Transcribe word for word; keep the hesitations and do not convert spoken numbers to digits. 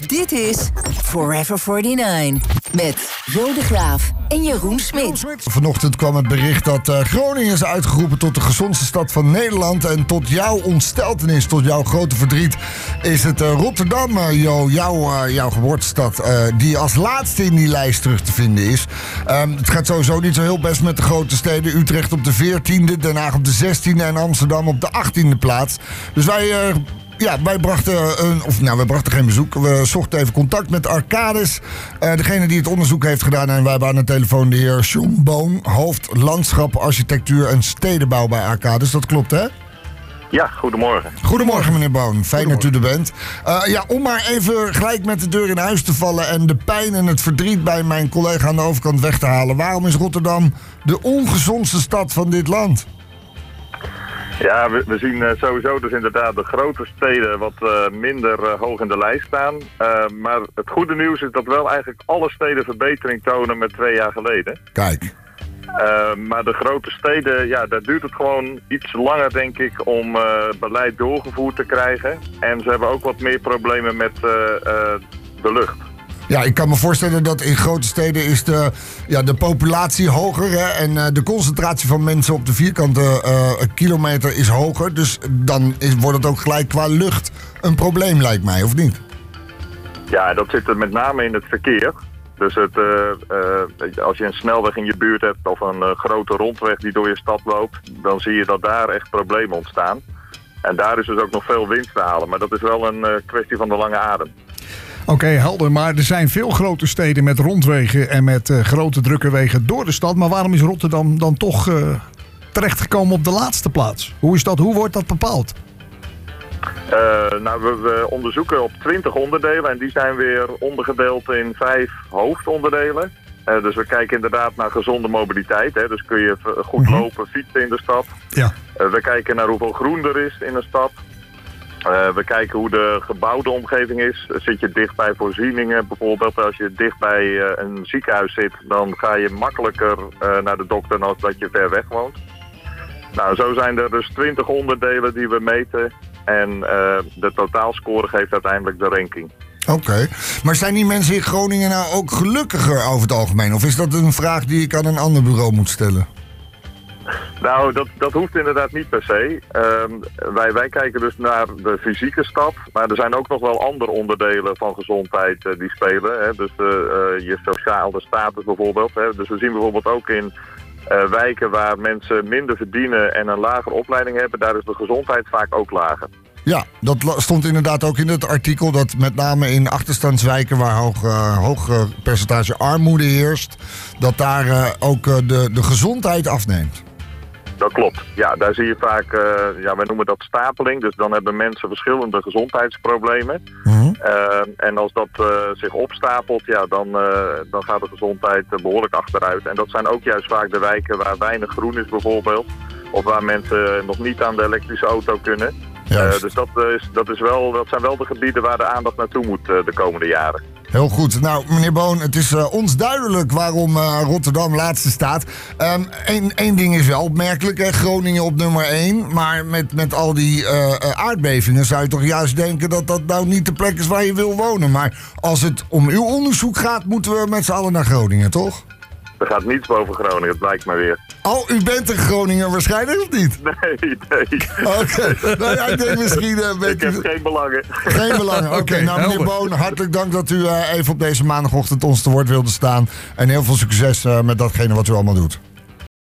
Dit is Forever negenenveertig met Jo de Graaf en Jeroen Smit. Vanochtend kwam het bericht dat uh, Groningen is uitgeroepen tot de gezondste stad van Nederland. En tot jouw ontsteltenis, tot jouw grote verdriet, is het uh, Rotterdam, uh, Jo, jouw, uh, jouw geboortestad, uh, die als laatste in die lijst terug te vinden is. Um, het gaat sowieso niet zo heel best met de grote steden. Utrecht op de veertiende, Den Haag op de zestiende en Amsterdam op de achttiende plaats. Dus wij... Uh, Ja, wij brachten, een, of nou, wij brachten geen bezoek. We zochten even contact met Arcadis. Uh, degene die het onderzoek heeft gedaan. En wij hebben aan de telefoon de heer John Boon, hoofd landschap, architectuur en stedenbouw bij Arcadis. Dat klopt, hè? Ja, goedemorgen. Goedemorgen, meneer Boon. Fijn dat u er bent. Uh, ja, om maar even gelijk met de deur in huis te vallen en de pijn en het verdriet bij mijn collega aan de overkant weg te halen. Waarom is Rotterdam de ongezondste stad van dit land? Ja, we, we zien uh, sowieso dus inderdaad de grote steden wat uh, minder uh, hoog in de lijst staan. Uh, maar het goede nieuws is dat wel eigenlijk alle steden verbetering tonen met twee jaar geleden. Kijk. Uh, maar de grote steden, ja, daar duurt het gewoon iets langer, denk ik, om uh, beleid doorgevoerd te krijgen. En ze hebben ook wat meer problemen met uh, uh, de lucht. Ja, ik kan me voorstellen dat in grote steden is de, ja, de populatie hoger. Hè, en uh, de concentratie van mensen op de vierkante uh, kilometer is hoger. Dus dan is, wordt het ook gelijk qua lucht een probleem, lijkt mij, of niet? Ja, dat zit er met name in het verkeer. Dus het, uh, uh, als je een snelweg in je buurt hebt of een uh, grote rondweg die door je stad loopt, dan zie je dat daar echt problemen ontstaan. En daar is dus ook nog veel winst te halen. Maar dat is wel een uh, kwestie van de lange adem. Oké, okay, helder. Maar er zijn veel grote steden met rondwegen en met uh, grote drukke wegen door de stad. Maar waarom is Rotterdam dan toch uh, terechtgekomen op de laatste plaats? Hoe is dat? Hoe wordt dat bepaald? Uh, nou, we, we onderzoeken op twintig onderdelen en die zijn weer ondergedeeld in vijf hoofdonderdelen. Uh, dus we kijken inderdaad naar gezonde mobiliteit. Hè? Dus kun je goed mm-hmm. lopen, fietsen in de stad. Ja. Uh, we kijken naar hoeveel groen er is in een stad. Uh, we kijken hoe de gebouwde omgeving is. Zit je dicht bij voorzieningen? Bijvoorbeeld als je dicht bij uh, een ziekenhuis zit, dan ga je makkelijker uh, naar de dokter dan dat je ver weg woont. Nou, zo zijn er dus twintig onderdelen die we meten. En uh, de totaalscore geeft uiteindelijk de ranking. Oké, okay. Maar zijn die mensen in Groningen nou ook gelukkiger over het algemeen? Of is dat een vraag die ik aan een ander bureau moet stellen? Nou, dat, dat hoeft inderdaad niet per se. Uh, wij, wij kijken dus naar de fysieke stad. Maar er zijn ook nog wel andere onderdelen van gezondheid uh, die spelen. Hè? Dus uh, uh, je sociale status bijvoorbeeld. Hè? Dus we zien bijvoorbeeld ook in uh, wijken waar mensen minder verdienen en een lagere opleiding hebben. Daar is de gezondheid vaak ook lager. Ja, dat stond inderdaad ook in het artikel dat met name in achterstandswijken waar hoog, uh, hoog uh, percentage armoede heerst, dat daar uh, ook uh, de, de gezondheid afneemt. Dat klopt. Ja, daar zie je vaak, uh, ja, wij noemen dat stapeling. Dus dan hebben mensen verschillende gezondheidsproblemen. Mm-hmm. Uh, en als dat uh, zich opstapelt, ja, dan, uh, dan gaat de gezondheid uh, behoorlijk achteruit. En dat zijn ook juist vaak de wijken waar weinig groen is bijvoorbeeld. Of waar mensen nog niet aan de elektrische auto kunnen. Uh, dus dat, is, dat, is wel, dat zijn wel de gebieden waar de aandacht naartoe moet uh, de komende jaren. Heel goed. Nou, meneer Boon, het is uh, ons duidelijk waarom uh, Rotterdam laatste staat. Eén um, ding is wel opmerkelijk, hè? Groningen op nummer één. Maar met, met al die uh, aardbevingen zou je toch juist denken dat dat nou niet de plek is waar je wil wonen. Maar als het om uw onderzoek gaat, moeten we met z'n allen naar Groningen, toch? Er gaat niets boven Groningen, het blijkt maar weer. Oh, u bent een Groninger waarschijnlijk of niet? Nee, nee. Oké, okay. Nou ja, ik denk misschien... Uh, ik heb u... geen belangen. Geen belangen, oké. Okay. Nou, meneer Boon, hartelijk dank dat u uh, even op deze maandagochtend ons te woord wilde staan. En heel veel succes uh, met datgene wat u allemaal doet.